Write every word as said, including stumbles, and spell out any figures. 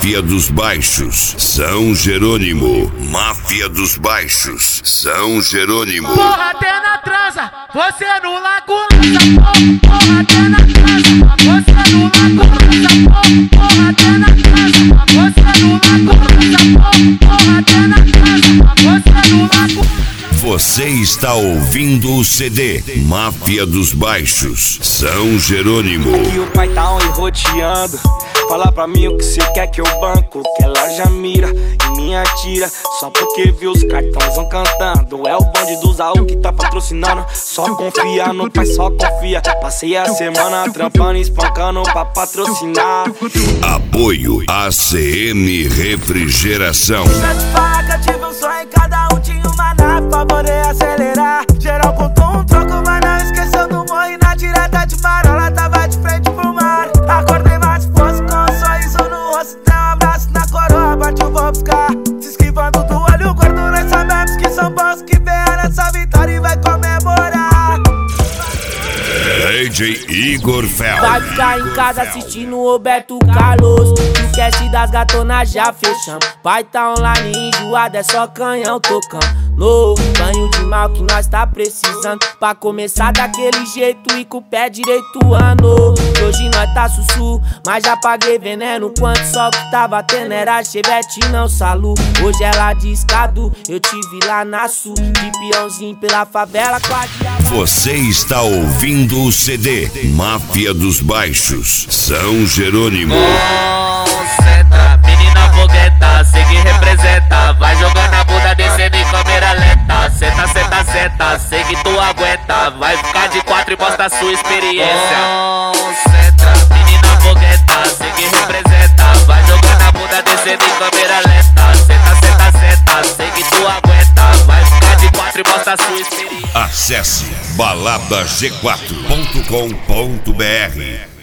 Máfia dos Baixos, São Jerônimo. Máfia dos Baixos, São Jerônimo. Porra, até na transa, você no lago lança. Porra, até na transa, você no lago lança. Porra, até na transa, você no lago lança. Porra, até na transa, você no lago lança. Você está ouvindo o C D Máfia dos Baixos, São Jerônimo. Aqui o pai tá on e roteando. Fala pra mim o que cê quer que eu banco, que ela já mira e me atira. Só porque viu os cartões vão cantando. É o bonde do Zaú que tá patrocinando. Só confia no pai, só confia. Passei a semana trampando e espancando pra patrocinar. Apoio A C M Refrigeração. Pra te falar que eu tive um sonho, cada um tinha uma nave pra poder acelerar. Geral contou um troco, mas não esqueceu do morro. E na direta de Marola tava de frente pro mar. Acordei mais disposto com um sorriso no rosto. Dei um abraço na coroa, bate eu vou buscar. Se esquivando do olho gordo, nós sabemos que são bons que vêm nessa vitória e vai comemorar. D J Igor Fel. Vai ficar em casa assistindo o Roberto Carlos. O cast das gatonas já fechamos. Pai tá online enjoado, é só canhão tocando. No banho de mal que nós tá precisando, pra começar daquele jeito e com o pé direito ano. Hoje nós tá sussu, mas já paguei veneno. Quanto só que tá batendo era chevette não salu. Hoje ela discado, eu te vi lá na sul. De peãozinho pela favela com a diaba. Você está ouvindo o C D Máfia dos Baixos, São Jerônimo. Concentra, menina fogueta, segue e representa. Vai jogando a bunda descendo em câmera lenta. Senta, senta, senta, segue tu aguenta. Vai ficar de quatro e mostra sua experiência. Concentra, menina fogueta, segue e representa. Vai jogando a bunda descendo em câmera lenta. Senta, senta, senta, segue tu aguenta. Vai ficar de quatro e mostra sua experiência. Acesse balada g quatro ponto com ponto br.